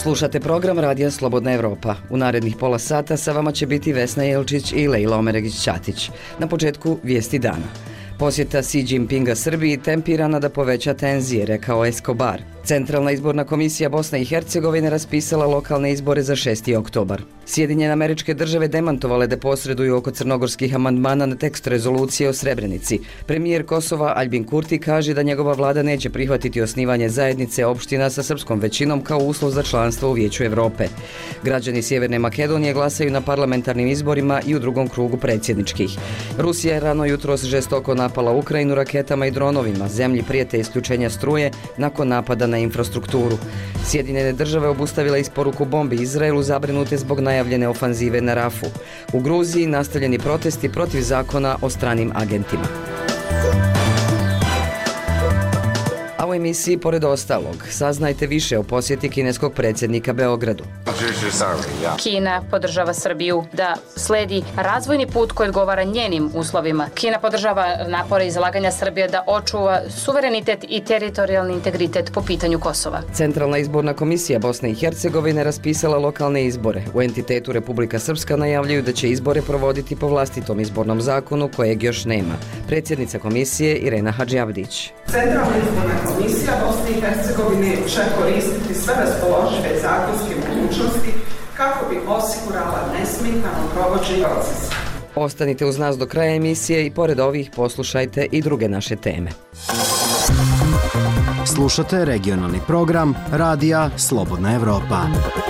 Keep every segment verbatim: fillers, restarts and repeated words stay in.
Slušate program Radija Slobodna Evropa. U narednih pola sata sa vama će biti Vesna Jelčić i Lejla Omeregić-Ćatić. Na početku vijesti dana. Posjeta Xi Jinpinga Srbiji tempirana da poveća tenzije, rekao Escobar. Centralna izborna komisija Bosne i Hercegovine raspisala lokalne izbore za šesti oktobar. Sjedinjene Američke Države demantovale da posreduju oko crnogorskih amandmana na tekst rezolucije o Srebrenici. Premijer Kosova Aljbin Kurti kaže da njegova vlada neće prihvatiti osnivanje zajednice opština sa srpskom većinom kao uslov za članstvo u Vijeću Evrope. Građani Sjeverne Makedonije glasaju na parlamentarnim izborima i u drugom krugu predsjedničkih. Rusija je rano jutros žestoko napala Ukrajinu raketama i dronovima. Zemlji prijete isključenja struje nakon napada na infrastrukturu. Sjedinjene Države obustavila isporuku bombi Izraelu zabrinute zbog najavljene ofanzive na Rafu. U Gruziji nastavljeni protesti protiv zakona o stranim agentima. A u emisiji, pored ostalog, saznajte više o posjeti kineskog predsjednika Beogradu. Kina podržava Srbiju da sledi razvojni put koji odgovara njenim uslovima. Kina podržava napore i zalaganja Srbije da očuva suverenitet i teritorijalni integritet po pitanju Kosova. Centralna izborna komisija Bosne i Hercegovine raspisala lokalne izbore. U entitetu Republika Srpska najavljuju da će izbore provoditi po vlastitom izbornom zakonu kojeg još nema. Predsjednica komisije Irena Hadžiavdić. Centralna izborna komisija Bosne i Hercegovine će koristiti sve raspoložive zakonske mogućnosti kako bi osigurala nesmetano provođenje procesa. Ostanite uz nas do kraja emisije i pored ovih poslušajte i druge naše teme. Slušate regionalni program Radija Slobodna Evropa.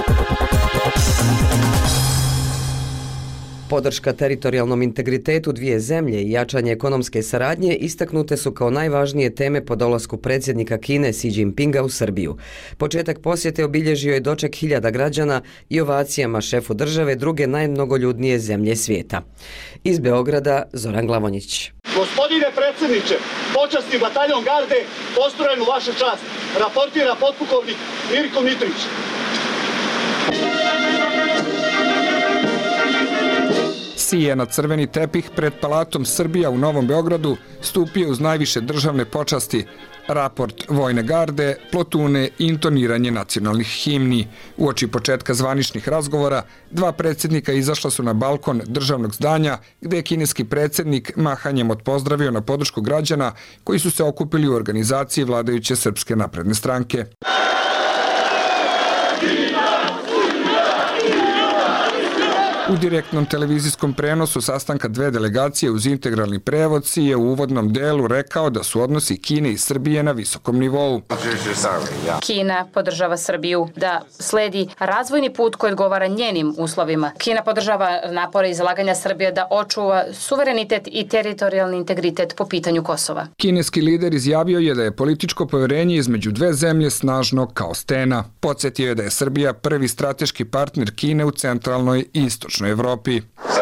Podrška teritorijalnom integritetu dvije zemlje i jačanje ekonomske saradnje istaknute su kao najvažnije teme po dolasku predsjednika Kine Xi Jinpinga u Srbiju. Početak posjete obilježio je doček hiljada građana i ovacijama šefu države druge najmnogoljudnije zemlje svijeta. Iz Beograda Zoran Glavonjić. Gospodine predsjedniče, počasni bataljon garde postrojen u vašu čast, raportira potpukovnik Mirko Mitrić. Xi je na crveni tepih pred Palatom Srbija u Novom Beogradu stupio uz najviše državne počasti, raport vojne garde, plotune i intoniranje nacionalnih himni. Uoči početka zvaničnih razgovora, dva predsjednika izašla su na balkon državnog zdanja, gde je kineski predsjednik mahanjem odpozdravio na podršku građana koji su se okupili u organizaciji vladajuće Srpske napredne stranke. U direktnom televizijskom prenosu sastanka dve delegacije uz integralni prevod Xi je u uvodnom delu rekao da su odnosi Kine i Srbije na visokom nivou. Kina podržava Srbiju da sledi razvojni put koji odgovara njenim uslovima. Kina podržava napore i zalaganja Srbije da očuva suverenitet i teritorijalni integritet po pitanju Kosova. Kineski lider izjavio je da je političko poverenje između dve zemlje snažno kao stena. Podsjetio je da je Srbija prvi strateški partner Kine u centralnoj i istočnoj Evropi.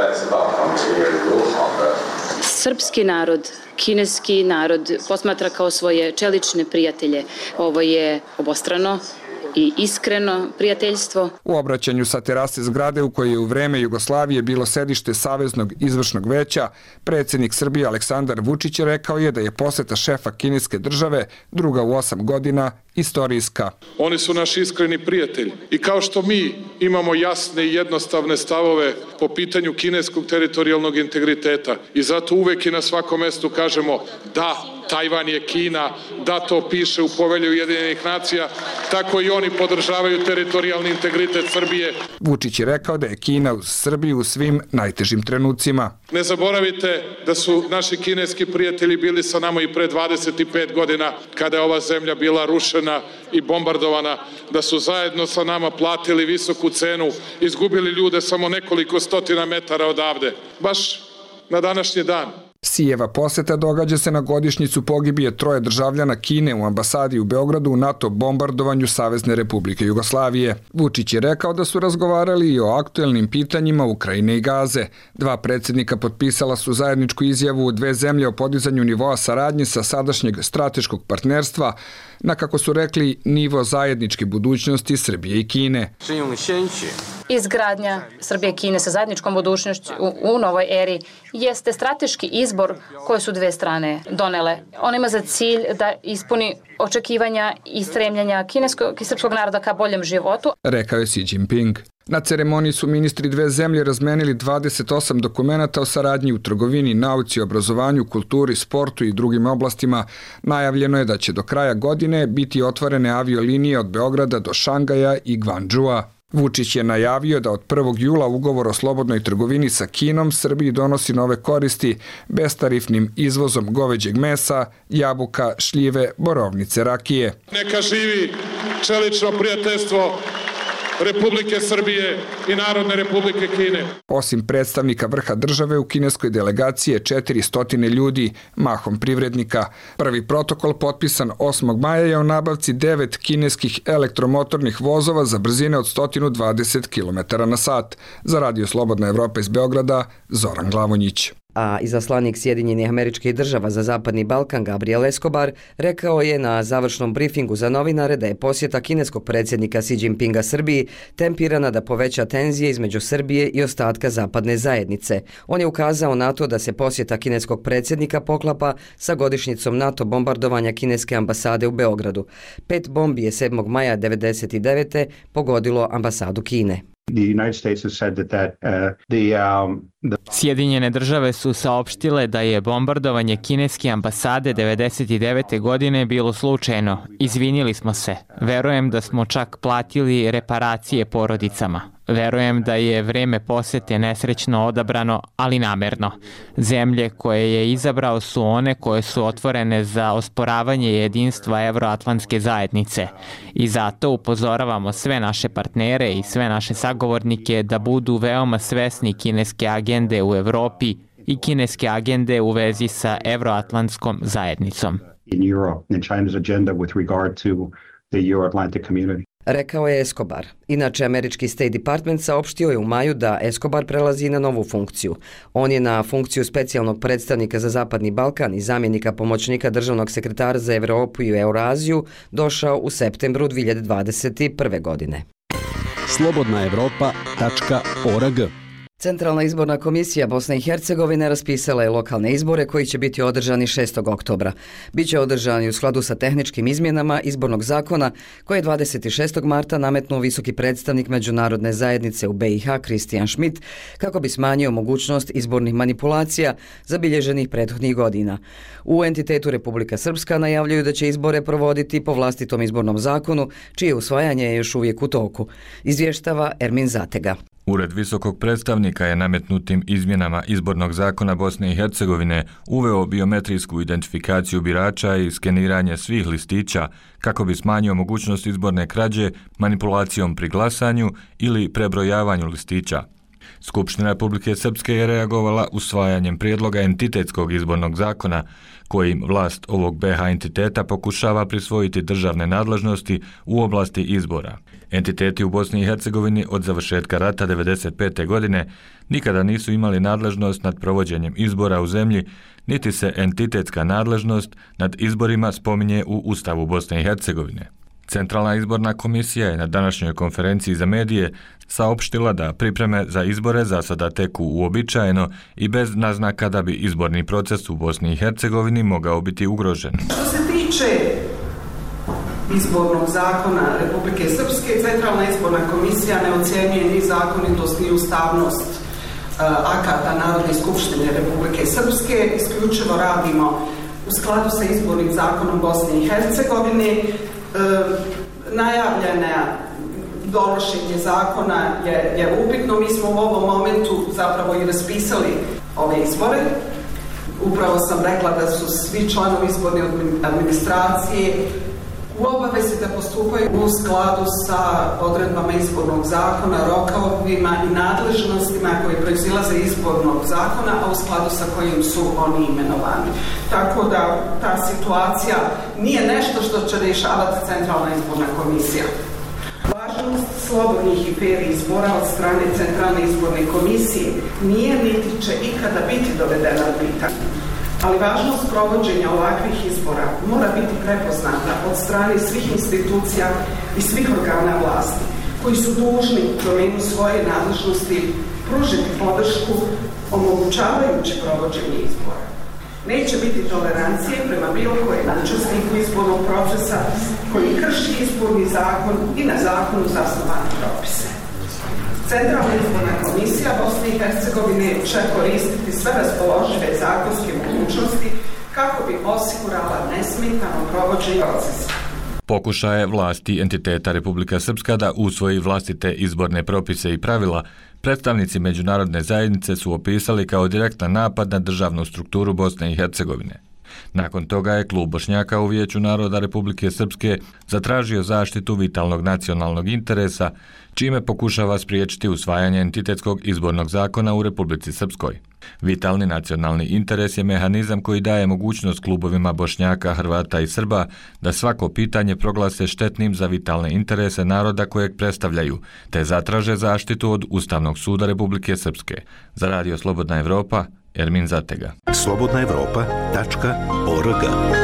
Srpski narod, kineski narod posmatra kao svoje čelične prijatelje. Ovo je obostrano i iskreno prijateljstvo. U obraćanju sa terase zgrade u kojoj je u vreme Jugoslavije bilo sedište Saveznog izvršnog veća, predsjednik Srbije Aleksandar Vučić rekao je da je poseta šefa kineske države, druga u osam godina, istorijska. Oni su naši iskreni prijatelji i kao što mi imamo jasne i jednostavne stavove po pitanju kineskog teritorijalnog integriteta i zato uvek i na svakom mestu kažemo da, Tajvan je Kina, da to piše u Povelji Ujedinjenih nacija, tako i oni podržavaju teritorijalni integritet Srbije. Vučić je rekao da je Kina uz Srbiju u svim najtežim trenucima. Ne zaboravite da su naši kineski prijatelji bili sa nama i pre dvadeset pet godina kada je ova zemlja bila rušena i bombardovana, da su zajedno sa nama platili visoku cenu, izgubili ljude samo nekoliko stotina metara odavde. Baš na današnji dan. Xijeva poseta događa se na godišnjicu pogibije troje državljana Kine u ambasadi u Beogradu u NATO bombardovanju Savezne Republike Jugoslavije. Vučić je rekao da su razgovarali i o aktuelnim pitanjima Ukrajine i Gaze. Dva predsjednika potpisala su zajedničku izjavu u dve zemlje o podizanju nivoa saradnje sa sadašnjeg strateškog partnerstva na, kako su rekli, nivo zajedničke budućnosti Srbije i Kine. Izgradnja Srbije i Kine sa zajedničkom budućnošću u, u novoj eri jeste strateški izbor koje su dve strane donele. On ima za cilj da ispuni očekivanja i stremljenja kineskog i srpskog naroda ka boljem životu. Rekao je Xi Jinping. Na ceremoniji su ministri dve zemlje razmenili dvadeset osam dokumenata o saradnji u trgovini, nauci, obrazovanju, kulturi, sportu i drugim oblastima. Najavljeno je da će do kraja godine biti otvorene aviolinije od Beograda do Šangaja i Gvandžua. Vučić je najavio da od prvog jula ugovor o slobodnoj trgovini sa Kinom Srbiji donosi nove koristi bestarifnim izvozom goveđeg mesa, jabuka, šljive, borovnice, rakije. Neka živi čelično prijateljstvo Republike Srbije i Narodne Republike Kine. Osim predstavnika vrha države, u kineskoj delegaciji je četiristo ljudi, mahom privrednika. Prvi protokol potpisan osmog maja je o nabavci devet kineskih elektromotornih vozova za brzine od sto dvadeset kilometara na sat. Za Radio Slobodna Evropa iz Beograda, Zoran Glavonjić. A izaslanik Sjedinjenih Američkih Država za Zapadni Balkan Gabriel Escobar rekao je na završnom brifingu za novinare da je posjeta kineskog predsjednika Xi Jinpinga Srbiji tempirana da poveća tenzije između Srbije i ostatka zapadne zajednice. On je ukazao na to da se posjeta kineskog predsjednika poklapa sa godišnjicom NATO bombardovanja kineske ambasade u Beogradu. Pet bombi je sedmog maja devedeset devete pogodilo ambasadu Kine. Sjedinjene države su saopštile da je bombardovanje kineske ambasade devedeset devete godine bilo slučajno. Izvinili smo se. Verujem da smo čak platili reparacije porodicama. Verujem da je vreme posete nesrećno odabrano, ali namerno. Zemlje koje je izabrao su one koje su otvorene za osporavanje jedinstva evroatlantske zajednice. I zato upozoravamo sve naše partnere i sve naše sagovornike da budu veoma svesni kineske agende u Evropi i kineske agende u vezi sa evroatlantskom zajednicom. Rekao je Escobar. Inače, američki State Department saopštio je u maju da Escobar prelazi na novu funkciju. On je na funkciju specijalnog predstavnika za Zapadni Balkan i zamjenika pomoćnika državnog sekretara za Evropu i Euraziju došao u septembru dve hiljade dvadeset prve. godine. slobodna evropa tačka org. Centralna izborna komisija Bosne i Hercegovine raspisala je lokalne izbore koji će biti održani šestog oktobra. Biće održani u skladu sa tehničkim izmjenama izbornog zakona koje je dvadeset šestog marta nametnuo visoki predstavnik međunarodne zajednice u B i H Kristijan Schmidt kako bi smanjio mogućnost izbornih manipulacija zabilježenih prethodnih godina. U entitetu Republika Srpska najavljaju da će izbore provoditi po vlastitom izbornom zakonu, čije usvajanje je još uvijek u toku. Izvještava Ermin Zatega. Ured visokog predstavnika je nametnutim izmjenama izbornog zakona Bosne i Hercegovine uveo biometrijsku identifikaciju birača i skeniranje svih listića kako bi smanjio mogućnost izborne krađe manipulacijom pri glasanju ili prebrojavanju listića. Skupština Republike Srpske je reagovala usvajanjem prijedloga entitetskog izbornog zakona kojim vlast ovog B H entiteta pokušava prisvojiti državne nadležnosti u oblasti izbora. Entiteti u Bosni i Hercegovini od završetka rata devedeset pete. godine nikada nisu imali nadležnost nad provođenjem izbora u zemlji, niti se entitetska nadležnost nad izborima spominje u Ustavu Bosne i Hercegovine. Centralna izborna komisija je na današnjoj konferenciji za medije saopštila da pripreme za izbore za sada teku uobičajeno i bez naznaka da bi izborni proces u Bosni i Hercegovini mogao biti ugrožen. Što se tiče izbornog zakona Republike Srpske, Centralna izborna komisija ne ocjenjuje ni zakonitost ni ustavnost akata Narodne skupštine Republike Srpske. Isključivo radimo u skladu sa izbornim zakonom Bosne i Hercegovine. E, najavljena donošenje zakona je, je upitno. Mi smo u ovom momentu zapravo i raspisali ove izbore. Upravo sam rekla da su svi članovi izborne administracije u obavezi da postupaju u skladu sa odredbama izbornog zakona, rokovima i nadležnostima koji proizilaze izbornog zakona, a u skladu sa kojim su oni imenovani. Tako da ta situacija nije nešto što će rješavati Centralna izborna komisija. Važnost slobodnih i fer izbora od strane Centralne izborne komisije nije niti će ikada biti dovedena u pitanje. Ali važnost provođenja ovakvih izbora mora biti prepoznata od strane svih institucija i svih organa vlasti koji su dužni u domenu svoje nadležnosti pružiti podršku omogućavajući provođenje izbora. Neće biti tolerancije prema bilo kojem učesniku izbornog procesa koji krši izborni zakon i na zakonu zasnovane propise. Centralna izborna komisija Bosne i Hercegovine će koristiti sve raspoložive zakonske mogućnosti kako bi osigurala nesmetano provođenje procesa. Pokušaje vlasti entiteta Republika Srpska da usvoji vlastite izborne propise i pravila, predstavnici međunarodne zajednice su opisali kao direktan napad na državnu strukturu Bosne i Hercegovine. Nakon toga je klub Bošnjaka u Vijeću naroda Republike Srpske zatražio zaštitu vitalnog nacionalnog interesa, čime pokušava spriječiti usvajanje entitetskog izbornog zakona u Republici Srpskoj. Vitalni nacionalni interes je mehanizam koji daje mogućnost klubovima Bošnjaka, Hrvata i Srba da svako pitanje proglase štetnim za vitalne interese naroda kojeg predstavljaju, te zatraže zaštitu od Ustavnog suda Republike Srpske. Za Radio Slobodna Evropa, Ermin Zatega. slobodna evropa tačka org.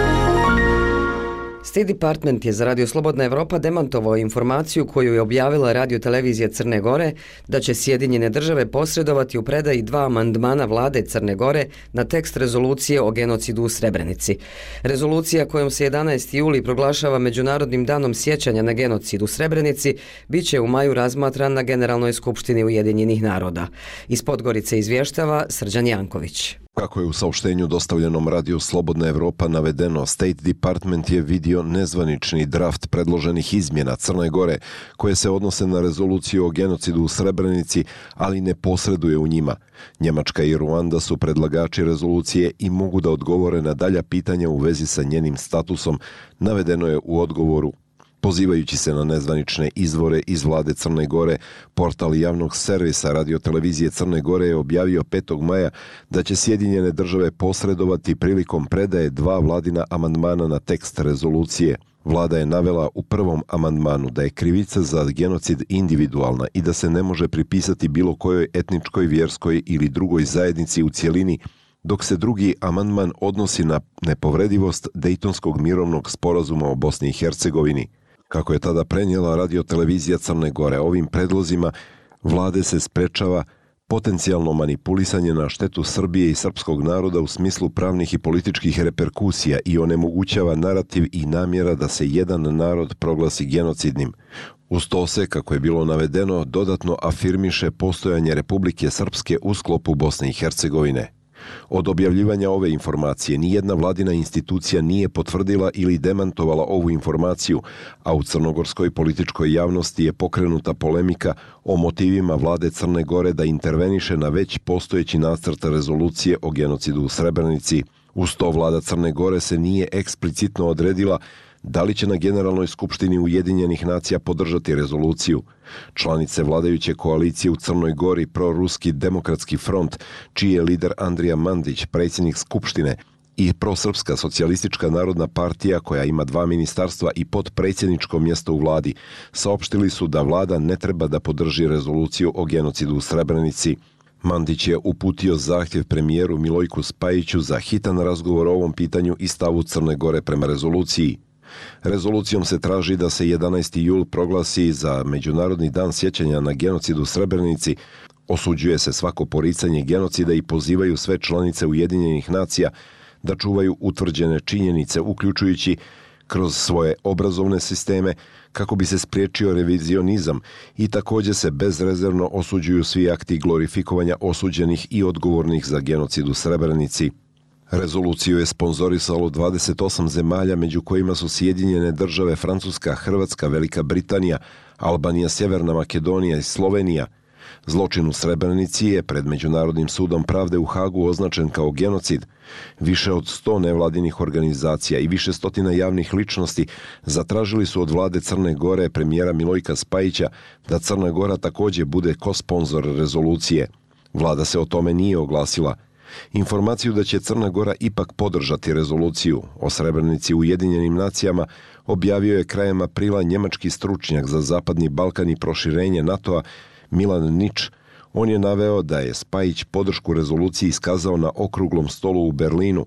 State Department je za Radio Slobodna Evropa demantovao informaciju koju je objavila radiotelevizija Crne Gore da će Sjedinjene države posredovati u predaji dva amandmana vlade Crne Gore na tekst rezolucije o genocidu u Srebrenici. Rezolucija kojom se jedanaesti juli proglašava Međunarodnim danom sjećanja na genocid u Srebrenici biće u maju razmatran na Generalnoj skupštini Ujedinjenih naroda. Iz Podgorice izvještava Srđan Janković. Kako je u saopštenju dostavljenom Radio Slobodna Evropa navedeno, State Department je vidio nezvanični draft predloženih izmjena Crne Gore koje se odnose na rezoluciju o genocidu u Srebrenici, ali ne posreduje u njima. Njemačka i Ruanda su predlagači rezolucije i mogu da odgovore na dalja pitanja u vezi sa njenim statusom, navedeno je u odgovoru. Pozivajući se na nezvanične izvore iz vlade Crne Gore, portal javnog servisa radiotelevizije Crne Gore je objavio petog maja da će Sjedinjene države posredovati prilikom predaje dva vladina amandmana na tekst rezolucije. Vlada je navela u prvom amandmanu da je krivica za genocid individualna i da se ne može pripisati bilo kojoj etničkoj, vjerskoj ili drugoj zajednici u cjelini, dok se drugi amandman odnosi na nepovredivost Dejtonskog mirovnog sporazuma o Bosni i Hercegovini. Kako je tada prenijela radiotelevizija Crne Gore, ovim predlozima vlade se sprečava potencijalno manipulisanje na štetu Srbije i srpskog naroda u smislu pravnih i političkih reperkusija i onemogućava narativ i namjera da se jedan narod proglasi genocidnim. Uz to se, kako je bilo navedeno, dodatno afirmiše postojanje Republike Srpske u sklopu Bosne i Hercegovine. Od objavljivanja ove informacije nijedna vladina institucija nije potvrdila ili demantovala ovu informaciju, a u crnogorskoj političkoj javnosti je pokrenuta polemika o motivima vlade Crne Gore da interveniše na već postojeći nacrt rezolucije o genocidu u Srebrenici. Uz to vlada Crne Gore se nije eksplicitno odredila da li će na Generalnoj skupštini Ujedinjenih nacija podržati rezoluciju. Članice vladajuće koalicije u Crnoj Gori, Proruski demokratski front, čiji je lider Andrija Mandić, predsjednik skupštine, i Prosrpska socijalistička narodna partija, koja ima dva ministarstva i podpredsjedničko mjesto u vladi, saopštili su da vlada ne treba da podrži rezoluciju o genocidu u Srebrenici. Mandić je uputio zahtjev premijeru Milojku Spajiću za hitan razgovor o ovom pitanju i stavu Crne Gore prema rezoluciji. Rezolucijom se traži da se jedanaesti jul proglasi za Međunarodni dan sjećanja na genocid u Srebrenici, osuđuje se svako poricanje genocida i pozivaju sve članice Ujedinjenih nacija da čuvaju utvrđene činjenice, uključujući kroz svoje obrazovne sisteme, kako bi se spriječio revizionizam, i također se bezrezervno osuđuju svi akti glorifikovanja osuđenih i odgovornih za genocid u Srebrenici. Rezoluciju je sponzorisalo dvadeset osam zemalja, među kojima su Sjedinjene države, Francuska, Hrvatska, Velika Britanija, Albanija, Sjeverna Makedonija i Slovenija. Zločin u Srebrenici je pred Međunarodnim sudom pravde u Hagu označen kao genocid. Više od sto nevladinih organizacija i više stotina javnih ličnosti zatražili su od vlade Crne Gore premijera Milojka Spajića da Crna Gora također bude kosponzor rezolucije. Vlada se o tome nije oglasila. Informaciju da će Crna Gora ipak podržati rezoluciju o Srebrenici u Ujedinjenim nacijama objavio je krajem aprila njemački stručnjak za Zapadni Balkan i proširenje NATO-a Milan Nič. On je naveo da je Spajić podršku rezoluciji iskazao na okruglom stolu u Berlinu.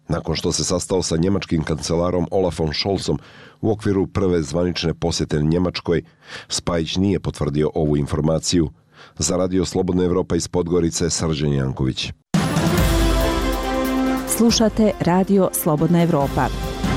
Nakon što se sastao sa njemačkim kancelarom Olafom Scholzom u okviru prve zvanične posjete Njemačkoj, Spajić nije potvrdio ovu informaciju. Za Radio Slobodna Evropa iz Podgorice, Srđan Janković. Slušate Radio Slobodna Evropa.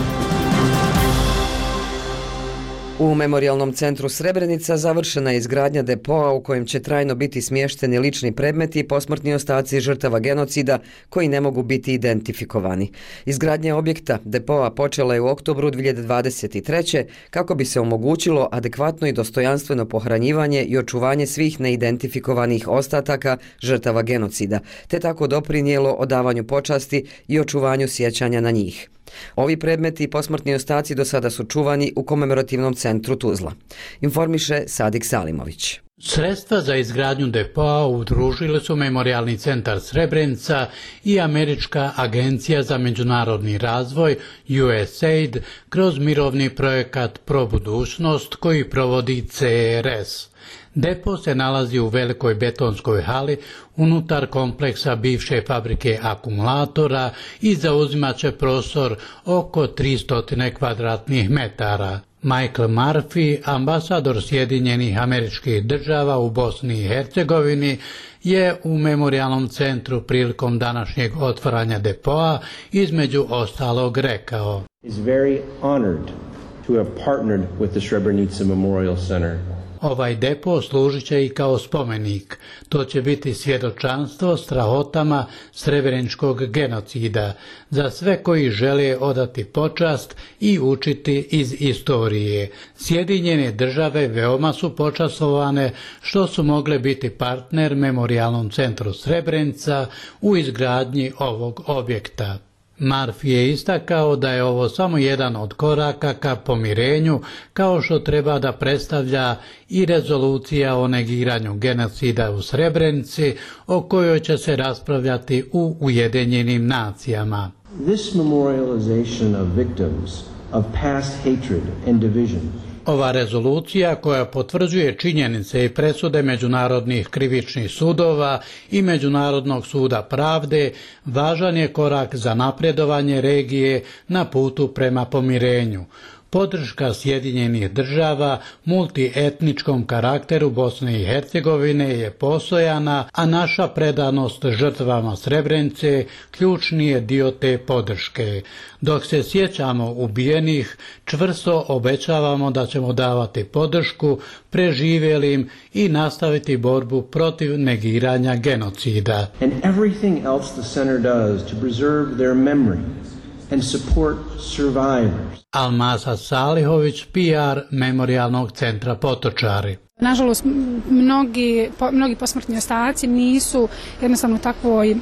U Memorijalnom centru Srebrenica završena je izgradnja depoa u kojem će trajno biti smješteni lični predmeti i posmrtni ostaci žrtava genocida koji ne mogu biti identifikovani. Izgradnja objekta depoa počela je u oktobru dvije hiljade dvadeset treće kako bi se omogućilo adekvatno i dostojanstveno pohranjivanje i očuvanje svih neidentifikovanih ostataka žrtava genocida, te tako doprinijelo odavanju počasti i očuvanju sjećanja na njih. Ovi predmeti i posmrtni ostaci do sada su čuvani u komemorativnom centru Tuzla. Informiše Sadik Salimović. Sredstva za izgradnju depoa udružili su Memorijalni centar Srebrenica i Američka agencija za međunarodni razvoj U S A I D kroz mirovni projekat Pro budućnost koji provodi C R S. Depo se nalazi u velikoj betonskoj hali unutar kompleksa bivše fabrike akumulatora i zauzimaće prostor oko tristo kvadratnih metara. Michael Murphy, ambasador Sjedinjenih Američkih Država u Bosni i Hercegovini, je u Memorijalnom centru prilikom današnjeg otvaranja depoa između ostalog rekao: is very honored to have partnered with the Srebrenica Memorial Center. Ovaj depo služit će i kao spomenik. To će biti svjedočanstvo strahotama srebreničkog genocida za sve koji žele odati počast i učiti iz istorije. Sjedinjene države veoma su počastvovane što su mogle biti partner Memorijalnom centru Srebrenica u izgradnji ovog objekta. Murphy je istakao da je ovo samo jedan od koraka ka pomirenju, kao što treba da predstavlja i rezolucija o negiranju genocida u Srebrenici, o kojoj će se raspravljati u Ujedinjenim nacijama. This memorialization of victims of past hatred and division. Ova rezolucija koja potvrđuje činjenice i presude međunarodnih krivičnih sudova i Međunarodnog suda pravde važan je korak za napredovanje regije na putu prema pomirenju. Podrška Sjedinjenih država multietničkom karakteru Bosne i Hercegovine je postojana, a naša predanost žrtvama Srebrenice ključni je dio te podrške. Dok se sjećamo ubijenih, čvrsto obećavamo da ćemo davati podršku preživjelim i nastaviti borbu protiv negiranja genocida. And everything else the center does to preserve their memory and support survivors. Almasa Salihović, P R Memorijalnog centra Potočari. Nažalost, mnogi, po, mnogi posmrtni ostaci nisu jednostavno takvoj,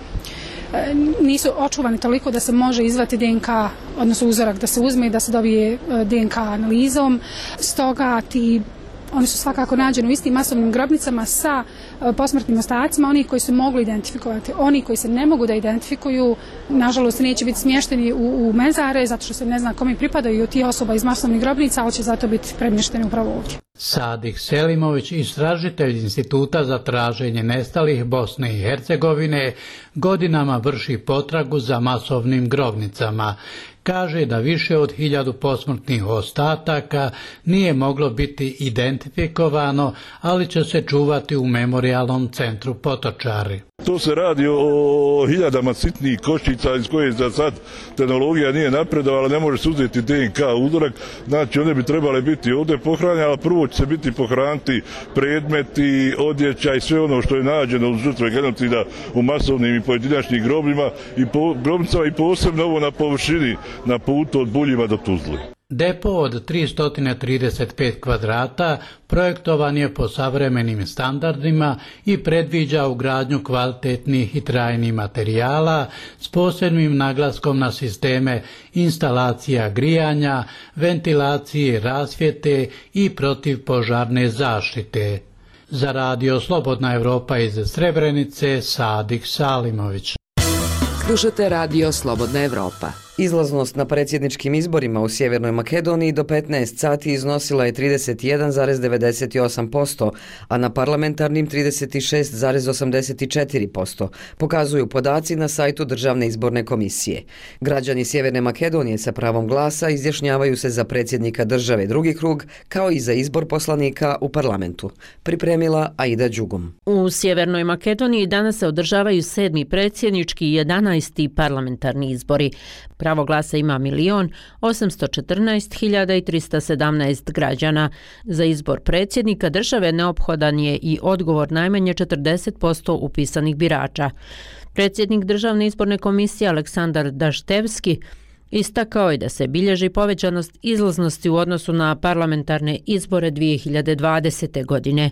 nisu očuvani toliko da se može izvati D N K, odnosno uzorak da se uzme i da se dobije D N K analizom. Stoga ti oni su svakako nađeni u istim masovnim grobnicama sa posmrtnim ostacima, oni koji su mogli identifikovati. Oni koji se ne mogu da identifikuju, nažalost, neće biti smješteni u, u mezare, zato što se ne zna kome pripadaju ti osoba iz masovnih grobnica, ali će zato biti premješteni upravo ovdje. Sadik Selimović, istražitelj Instituta za traženje nestalih Bosne i Hercegovine, godinama vrši potragu za masovnim grobnicama. Kaže da više od hiljadu posmrtnih ostataka nije moglo biti identifikovano, ali će se čuvati u Memorijalnom centru Potočari. To se radi o hiljadama sitnih koščica iz koje za sad tehnologija nije napredovala, ne može se uzeti D N K uzorak, znači one bi trebale biti ovdje pohranjene, ali prvo će se biti pohraniti predmeti, odjeća i sve ono što je nađeno uz žrtve genocida u masovnim i pojedinačnim grobima i po, grobnicama i posebno ovo na površini na putu od Buljima do Tuzle. Depo od tristo trideset pet kvadrata projektovan je po savremenim standardima i predviđa ugradnju kvalitetnih i trajnih materijala s posebnim naglaskom na sisteme instalacija grijanja, ventilacije, rasvjete i protivpožarne zaštite. Za Radio Slobodna Evropa iz Srebrenice, Sadik Salimović. Slušate Radio Slobodna Evropa. Izlaznost na predsjedničkim izborima u Sjevernoj Makedoniji do petnaest sati iznosila je trideset jedan zarez devedeset osam posto, a na parlamentarnim trideset šest zarez osamdeset četiri posto, pokazuju podaci na sajtu Državne izborne komisije. Građani Sjeverne Makedonije sa pravom glasa izjašnjavaju se za predsjednika države drugi krug, kao i za izbor poslanika u parlamentu. Pripremila Aida Đugum. U Sjevernoj Makedoniji danas se održavaju sedmi predsjednički i jedanaesti parlamentarni izbori. Pravo glasa ima milion osamsto četrnaest hiljada i trista sedamnaest građana. Za izbor predsjednika države neophodan je i odgovor najmanje četrdeset posto upisanih birača. Predsjednik Državne izborne komisije Aleksandar Daštevski istakao je da se bilježi povećanost izlaznosti u odnosu na parlamentarne izbore dvije hiljade dvadesete. godine.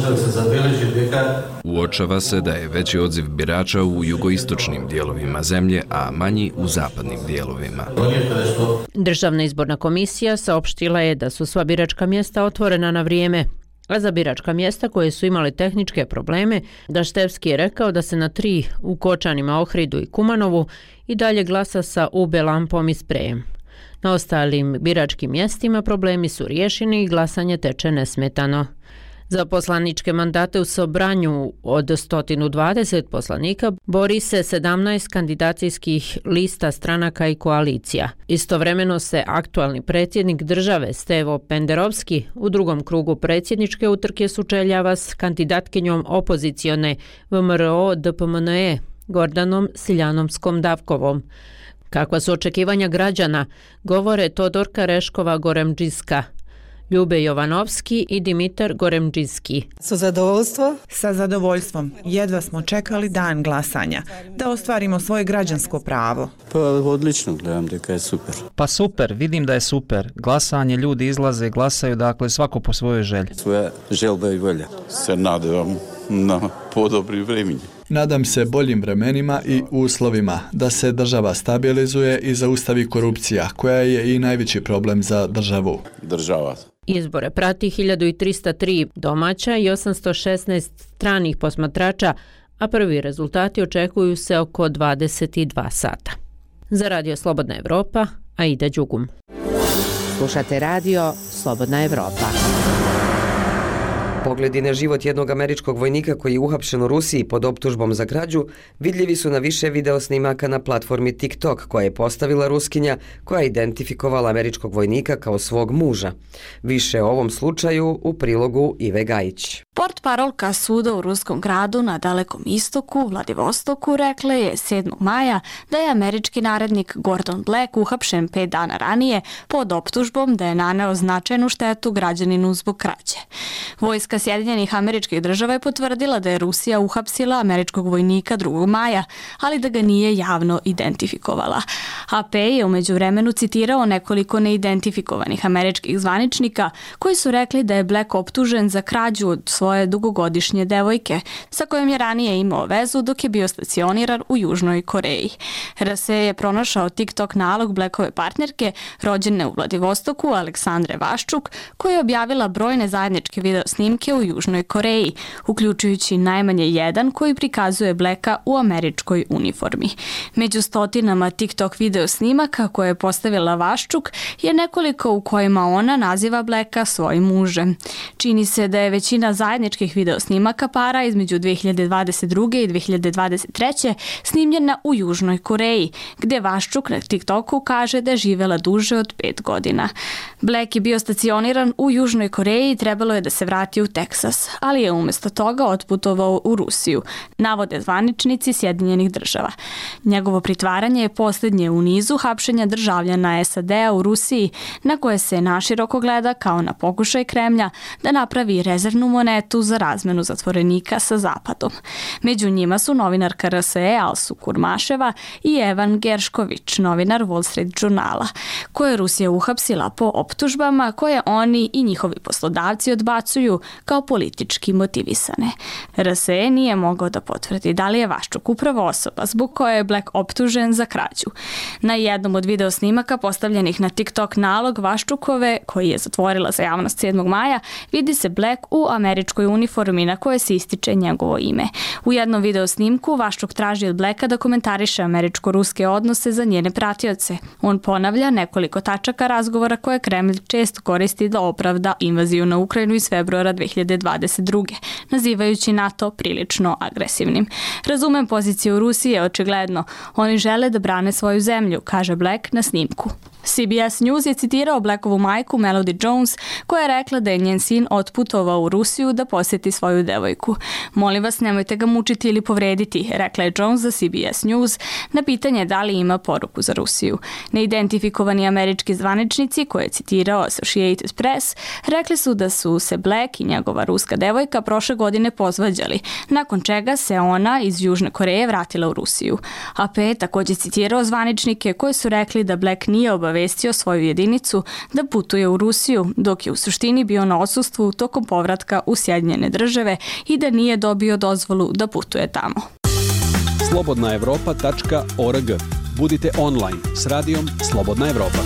Uočava se da je veći odziv birača u jugoistočnim dijelovima zemlje, a manji u zapadnim dijelovima. Državna izborna komisija saopštila je da su sva biračka mjesta otvorena na vrijeme, a za biračka mjesta koje su imale tehničke probleme, Daštevski je rekao da se na tri u Kočanima, Ohridu i Kumanovu i dalje glasa sa U B lampom i sprejem. Na ostalim biračkim mjestima problemi su riješeni i glasanje teče nesmetano. Za poslaničke mandate u Sobranju od sto dvadeset poslanika bori se sedamnaest kandidacijskih lista stranaka i koalicija. Istovremeno se aktualni predsjednik države Stevo Penderovski u drugom krugu predsjedničke utrke sučeljava s kandidatkinjom opozicione V M R O D P M N E Gordanom Siljanomskom Davkovom. Kakva su očekivanja građana, govore Todorka Reškova Goremđiska, Ljube Jovanovski i Dimitar Goremđiski. Sa zadovoljstvom? Sa zadovoljstvom. Jedva smo čekali dan glasanja, da ostvarimo svoje građansko pravo. Pa odlično, gledam da je super. Pa super, vidim da je super. Glasanje, ljudi izlaze, glasaju, dakle svako po svojoj želji. Svoja želba i volja. Se nadam na podobri vremeni. Nadam se boljim vremenima i uslovima, da se država stabilizuje i zaustavi korupcija, koja je i najveći problem za državu. Država. Izbore prati hiljadu trista tri domaća i osamsto šesnaest stranih posmatrača, a prvi rezultati očekuju se oko dvadeset dva sata. Za Radio Slobodna Evropa, Aida Đugum. Slušate Radio Slobodna Evropa. Pogledi na život jednog američkog vojnika koji je uhapšen u Rusiji pod optužbom za krađu vidljivi su na više video snimaka na platformi TikTok koja je postavila Ruskinja koja je identifikovala američkog vojnika kao svog muža. Više o ovom slučaju u prilogu Ive Gajić. Portparolka suda u ruskom gradu na Dalekom istoku, Vladivostoku, rekla je sedmog maja da je američki narednik Gordon Black uhapšen pet dana ranije pod optužbom da je naneo značajnu štetu građaninu zbog krađe. Vojska Sjedinjenih Američkih Država je potvrdila da je Rusija uhapsila američkog vojnika drugog maja, ali da ga nije javno identifikovala. A P je umeđu vremenu citirao nekoliko neidentifikovanih američkih zvaničnika koji su rekli da je Black optužen za krađu od svoje dugogodišnje devojke, sa kojom je ranije imao vezu dok je bio stacioniran u Južnoj Koreji. R S je pronašao TikTok nalog Blackove partnerke, rođene u Vladivostoku, Aleksandre Vaščuk, koja je objavila brojne zajedničke video snimke u Južnoj Koreji, uključujući najmanje jedan koji prikazuje Blacka u američkoj uniformi. Među stotinama TikTok video snimaka koje je postavila Vaščuk je nekoliko u kojima ona naziva Blacka svojim mužem. Čini se da je većina zajedničkih video snimaka para između dve hiljade dvadeset druge. i dve hiljade dvadeset treće snimljena u Južnoj Koreji, gde Vaščuk na TikToku kaže da je živela duže od pet godina. Black je bio stacioniran u Južnoj Koreji i trebalo je da se vrati u Teksas, ali je umjesto toga otputovao u Rusiju, navode zvaničnici Sjedinjenih Država. Njegovo pritvaranje je posljednje u nizu hapšenja državljana S A D-a u Rusiji, na koje se naširoko gleda kao na pokušaj Kremlja da napravi rezervnu monetu za razmenu zatvorenika sa Zapadom. Među njima su novinarka R S E Alsu Kurmaševa i Evan Geršković, novinar Wall Street Journala, koje je Rusija uhapsila po optužbama koje oni i njihovi poslodavci odbacuju kao politički motivisane. R S E nije mogao da potvrdi da li je Vaščuk upravo osoba zbog koje je Black optužen za krađu. Na jednom od video snimaka postavljenih na TikTok nalog Vaščukove, koji je zatvorila za javnost sedmog maja, vidi se Black u američkom američkoj uniformi na kojoj se ističe njegovo ime. U jednom video snimku Vaščuk traži od Blacka da komentariše američko-ruske odnose za njene pratioce. On ponavlja nekoliko tačaka razgovora koje Kremlj često koristi da opravda invaziju na Ukrajinu iz februara dve hiljade dvadeset druge, nazivajući NATO prilično agresivnim. Razumem poziciju Rusije, očigledno. Oni žele da brane svoju zemlju, kaže Black na snimku. C B S News je citirao Blackovu majku Melody Jones, koja je rekla da je njen sin otputovao u Rusiju da posjeti svoju devojku. Molim vas, nemojte ga mučiti ili povrediti, rekla je Jones za C B S News na pitanje da li ima poruku za Rusiju. Neidentifikovani američki zvaničnici, koje je citirao Associated Press, rekli su da su se Black i njegova ruska devojka prošle godine pozvađali, nakon čega se ona iz Južne Koreje vratila u Rusiju. A P je također citirao zvaničnike koji su rekli da Black nije obavestio svoju jedinicu da putuje u Rusiju, dok je u suštini bio na odsustvu tokom povratka u Sjedinjene države i da nije dobio dozvolu da putuje tamo. slobodna evropa tačka org. Budite online s radijom Slobodna Evropa.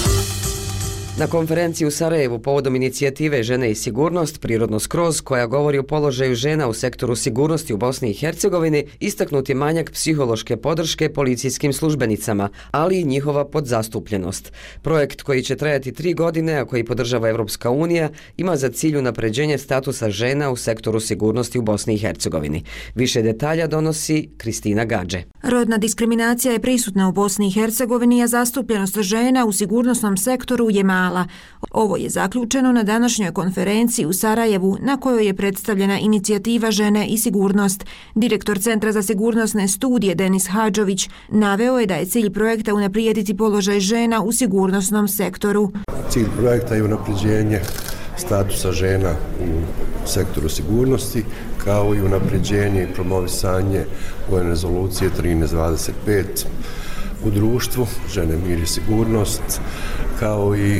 Na konferenciji u Sarajevu povodom inicijative Žene i sigurnost, prirodno skroz, koja govori o položaju žena u sektoru sigurnosti u Bosni i Hercegovini, istaknut je manjak psihološke podrške policijskim službenicama, ali i njihova podzastupljenost. Projekt koji će trajati tri godine, a koji podržava Evropska unija, ima za cilj unapređenje statusa žena u sektoru sigurnosti u Bosni i Hercegovini. Više detalja donosi Kristina Gadže. Rodna diskriminacija je prisutna u Bosni i Hercegovini, a zastupljenost žena u sigurnosnom sektoru je mala. Ovo je zaključeno na današnjoj konferenciji u Sarajevu, na kojoj je predstavljena inicijativa Žene i sigurnost. Direktor Centra za sigurnosne studije Denis Hadžović naveo je da je cilj projekta unaprijediti položaj žena u sigurnosnom sektoru. Cilj projekta je unapređenje statusa žena u sektoru sigurnosti, kao i unapređenje i promovisanje vojne rezolucije trinaest dvadeset pet u društvu, žene, mir i sigurnost, kao i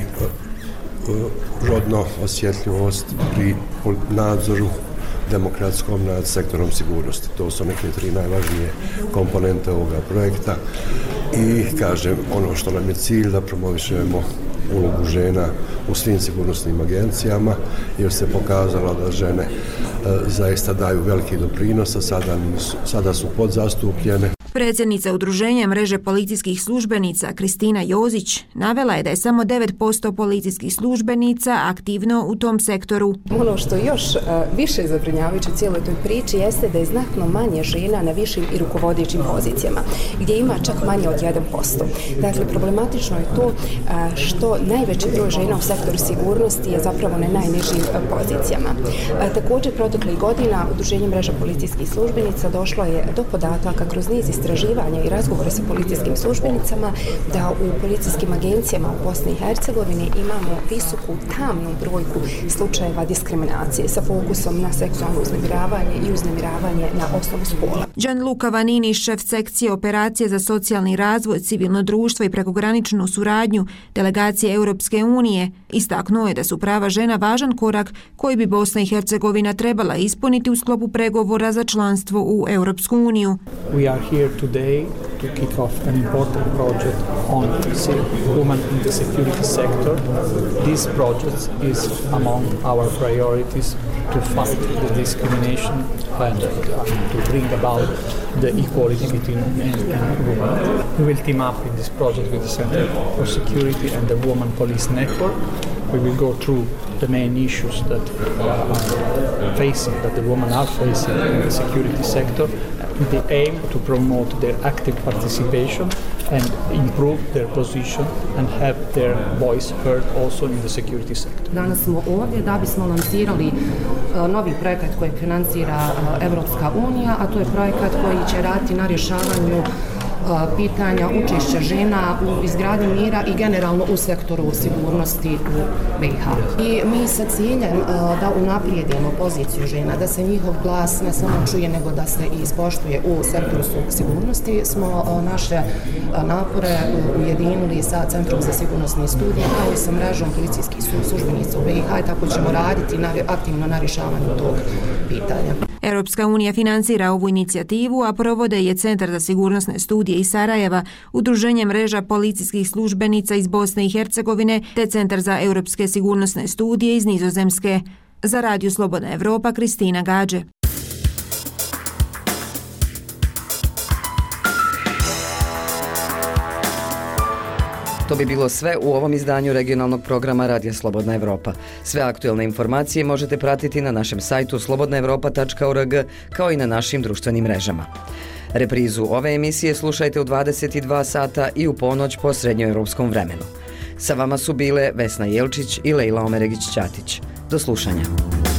rodno osjetljivost pri nadzoru demokratskom nad sektorom sigurnosti. To su neke tri najvažnije komponente ovoga projekta i, kažem, ono što nam je cilj da promovišemo ulogu žena u svim sigurnosnim agencijama, jer se pokazalo da žene e, zaista daju veliki doprinos, a sada, nisu, sada su podzastupljene. Predsjednica Udruženja mreže policijskih službenica Kristina Jozić navela je da je samo devet posto policijskih službenica aktivno u tom sektoru. Ono što još uh, više zabrinjavajuće u cijeloj toj priči jeste da je znatno manje žena na višim i rukovodećim pozicijama, gdje ima čak manje od jedan posto. Dakle, problematično je to uh, što najveći broj žena u sektoru sigurnosti je zapravo na najnižim uh, pozicijama. Uh, također, proteklih godina Udruženje mreža policijskih službenica došlo je do podataka kroz niz istraživanja i razgovore sa policijskim službenicama da u policijskim agencijama u Bosni i Hercegovini imamo visoku tamnu brojku slučajeva diskriminacije sa fokusom na seksualno uznemiravanje i uznemiravanje na osnovu spola. Gianluca Vanini, šef sekcije operacije za socijalni razvoj, civilno društvo i prekograničnu suradnju delegacije Europske unije, istaknuo je da su prava žena važan korak koji bi Bosna i Hercegovina trebala ispuniti u sklopu pregovora za članstvo u Europsku uniju. We are here today to kick off an important project on women in the security sector. This project is among our priorities to fight the discrimination and to bring about the equality between men and women. We will team up in this project with the Center for Security and the Women Police Network. We will go through the main issues that uh, are facing, that the women are facing in the security sector, with the aim to promote their active participation and improve their position and have their voice heard also in the security sector. Danas smo ovdje da bismo lansirali uh, novi projekat koji financira uh, Evropska unija, a to je projekat koji će raditi na rješavanju pitanja učešća žena u izgradnji mira i generalno u sektoru sigurnosti u B i H. I mi sa ciljem da unaprijedimo poziciju žena, da se njihov glas ne samo čuje, nego da se i ispoštuje u sektoru sigurnosti, smo naše napore ujedinili sa Centrom za sigurnosne studije, kao i sa mrežom policijskih službenica u B i H, i tako ćemo raditi na, aktivno na rješavanju tog pitanja. Europska unija financira ovu inicijativu, a provode je Centar za sigurnosne studije iz Sarajeva, Udruženje mreža policijskih službenica iz Bosne i Hercegovine te Centar za europske sigurnosne studije iz Nizozemske. Za Radio Slobodna Evropa, Kristina Gađe. To bi bilo sve u ovom izdanju regionalnog programa Radija Slobodna Evropa. Sve aktuelne informacije možete pratiti na našem sajtu slobodna evropa tačka org kao i na našim društvenim mrežama. Reprizu ove emisije slušajte u dvadeset dva sata i u ponoć po srednjoevropskom vremenu. Sa vama su bile Vesna Jelčić i Lejla Omeregić-Ćatić. Do slušanja.